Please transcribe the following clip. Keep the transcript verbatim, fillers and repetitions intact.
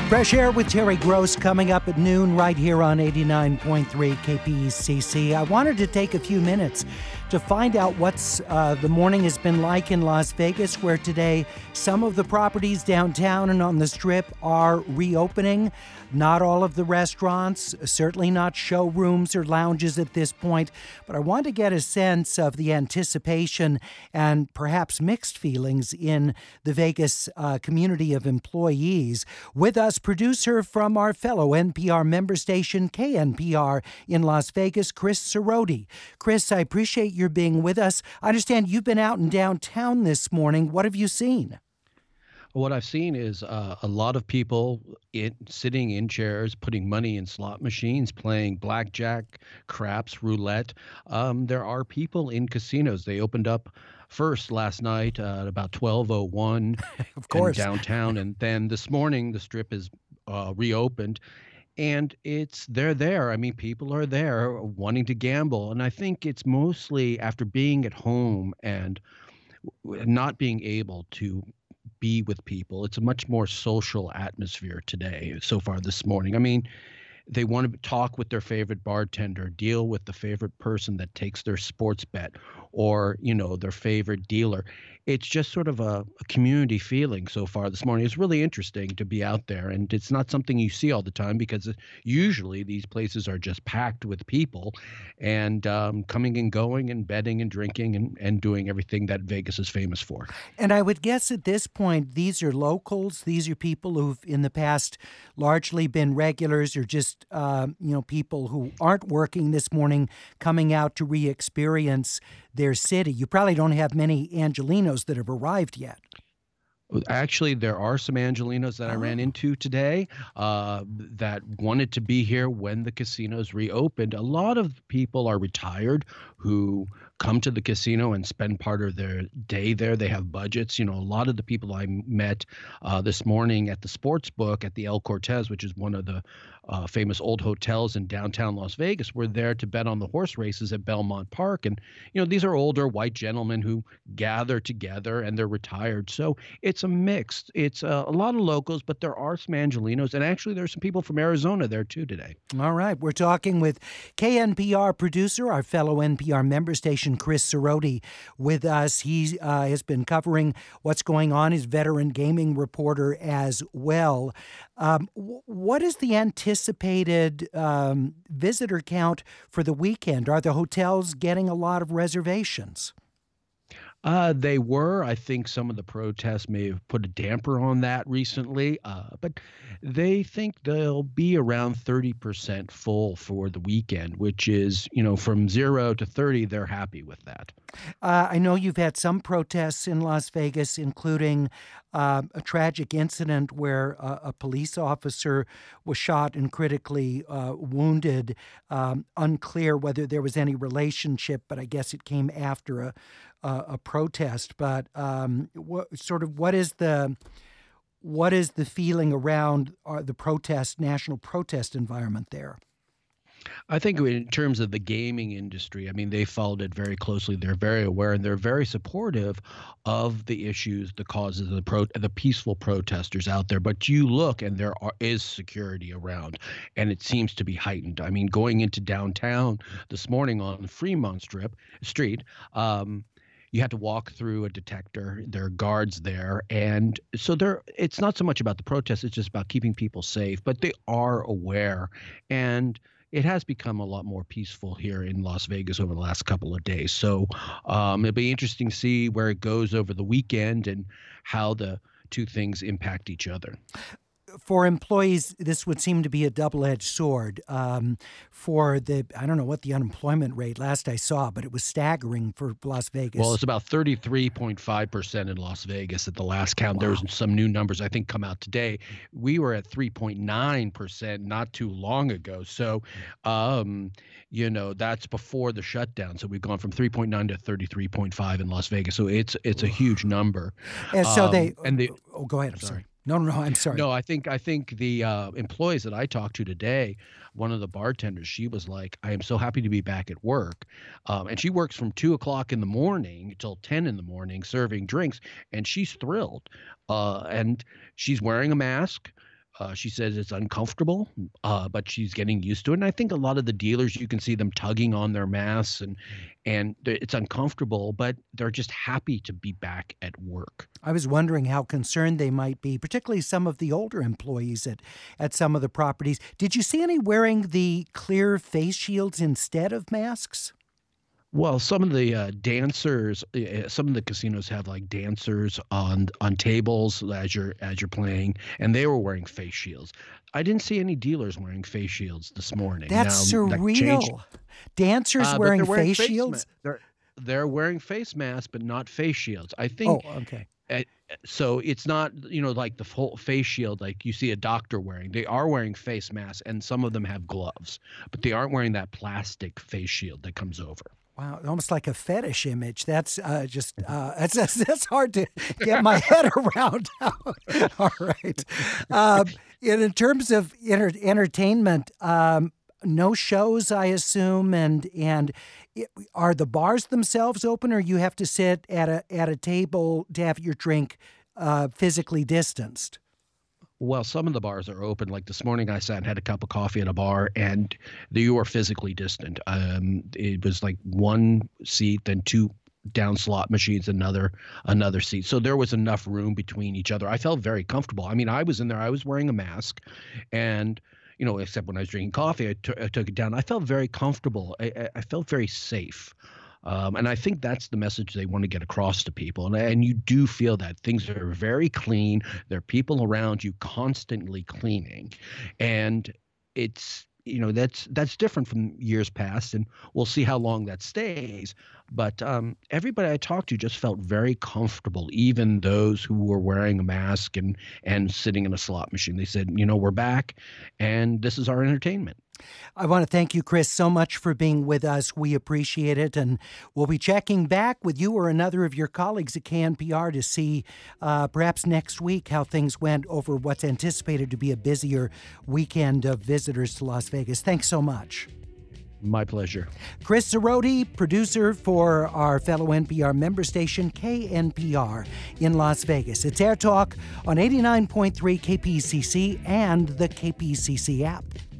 Fresh Air with Terry Gross coming up at noon right here on eighty-nine point three K P E C C. I wanted to take a few minutes to find out what's uh, the morning has been like in Las Vegas, where today some of the properties downtown and on the Strip are reopening. Not all of the restaurants, certainly not showrooms or lounges at this point, but I want to get a sense of the anticipation and perhaps mixed feelings in the Vegas uh, community of employees. With us, producer from our fellow N P R member station, K N P R in Las Vegas, Chris Soroti. Chris, I appreciate your being with us. I understand you've been out in downtown this morning. What have you seen? What I've seen is uh, a lot of people in, sitting in chairs, putting money in slot machines, playing blackjack, craps, roulette. Um, there are people in casinos. They opened up first last night uh, at about twelve oh one of course. in downtown. And then this morning, the Strip is uh, reopened. And it's they're there. I mean, people are there wanting to gamble. And I think it's mostly after being at home and not being able to be with people. It's a much more social atmosphere today so far this morning. I mean, they want to talk with their favorite bartender, deal with the favorite person that takes their sports bet, or, you know, their favorite dealer. It's just sort of a, a community feeling so far this morning. It's really interesting to be out there, and it's not something you see all the time because usually these places are just packed with people and um, coming and going and betting and drinking and, and doing everything that Vegas is famous for. And I would guess at this point, these are locals. These are people who've in the past largely been regulars or just, uh, you know, people who aren't working this morning coming out to re-experience their city. You probably don't have many Angelenos that have arrived yet. Actually, there are some Angelenos that I ran into today uh, that wanted to be here when the casinos reopened. A lot of people are retired who come to the casino and spend part of their day there. They have budgets. You know, a lot of the people I met uh, this morning at the sports book at the El Cortez, which is one of the uh, famous old hotels in downtown Las Vegas, were there to bet on the horse races at Belmont Park. And, you know, these are older white gentlemen who gather together and they're retired. So it's a mix. It's uh, a lot of locals, but there are some Angelenos. And actually, there's some people from Arizona there, too, today. All right. We're talking with K N P R producer, our fellow N P R member station, Chris Soroti, with us. He uh, has been covering what's going on. He's veteran gaming reporter as well. Um, w- what is the anticipated um, visitor count for the weekend? Are the hotels getting a lot of reservations? Uh, they were. I think some of the protests may have put a damper on that recently, uh, but they think they'll be around thirty percent full for the weekend, which is, you know, from zero to thirty, they're happy with that. Uh, I know you've had some protests in Las Vegas, including uh, a tragic incident where a, a police officer was shot and critically uh, wounded. Um, unclear whether there was any relationship, but I guess it came after a a, a protest. But um, what sort of what is the what is the feeling around uh, the protest, national protest environment there? I think in terms of the gaming industry, I mean, they followed it very closely. They're very aware and they're very supportive of the issues, the causes of the pro, the peaceful protesters out there. But you look and there are, is security around, and it seems to be heightened. I mean, going into downtown this morning on the Fremont Strip Street, um, you had to walk through a detector. There are guards there. And so there, it's not so much about the protests. It's just about keeping people safe. But they are aware. And it has become a lot more peaceful here in Las Vegas over the last couple of days. So um, it'll be interesting to see where it goes over the weekend and how the two things impact each other. For employees, this would seem to be a double-edged sword. Um, for the, I don't know what the unemployment rate last I saw, but it was staggering for Las Vegas. Well, it's about thirty-three point five percent in Las Vegas at the last count. Wow. There's some new numbers, I think, come out today. We were at three point nine percent not too long ago. So, um, you know, that's before the shutdown. So we've gone from three point nine to thirty-three point five in Las Vegas. So it's it's a huge number. And so um, they, and they, oh, go ahead. I'm sorry. sorry. No, no, no, I'm sorry. No, I think I think the uh, employees that I talked to today, one of the bartenders, she was like, I am so happy to be back at work. Um, and she works from two o'clock in the morning till ten in the morning serving drinks, and she's thrilled. Uh, and she's wearing a mask. Uh, she says it's uncomfortable, uh, but she's getting used to it. And I think a lot of the dealers, you can see them tugging on their masks, and and th- it's uncomfortable, but they're just happy to be back at work. I was wondering how concerned they might be, particularly some of the older employees at, at some of the properties. Did you see any wearing the clear face shields instead of masks? Well, some of the uh, dancers, uh, some of the casinos have like dancers on on tables as you're as you're playing, and they were wearing face shields. I didn't see any dealers wearing face shields this morning. That's Now, that changed. surreal. Dancers Uh, but wearing they're wearing face face shields? ma- they're they're wearing face masks, but not face shields. I think Oh, okay. uh, so. It's not, you know, like the full face shield like you see a doctor wearing. They are wearing face masks, and some of them have gloves, but they aren't wearing that plastic face shield that comes over. Wow, almost like a fetish image. That's uh, just uh, that's, that's that's hard to get my head around. All right. Um, and in terms of enter- entertainment, um, no shows, I assume, and and it, are the bars themselves open, or you have to sit at a at a table to have your drink uh, physically distanced? Well, some of the bars are open. Like this morning, I sat and had a cup of coffee at a bar, and you were physically distant. Um, it was like one seat, then two down slot machines, another another seat. So there was enough room between each other. I felt very comfortable. I mean, I was in there. I was wearing a mask, and you know, except when I was drinking coffee, I took I took it down. I felt very comfortable. I, I I felt very safe. Um, and I think that's the message they want to get across to people. And, and you do feel that things are very clean. There are people around you constantly cleaning. And it's, you know, that's that's different from years past. And we'll see how long that stays. But um, everybody I talked to just felt very comfortable, even those who were wearing a mask and, and sitting in a slot machine. They said, you know, we're back and this is our entertainment. I want to thank you, Chris, so much for being with us. We appreciate it. And we'll be checking back with you or another of your colleagues at K N P R to see uh, perhaps next week how things went over what's anticipated to be a busier weekend of visitors to Las Vegas. Thanks so much. My pleasure. Chris Zaroti, producer for our fellow N P R member station, K N P R in Las Vegas. It's Air Talk on eighty-nine point three K P C C and the K P C C app.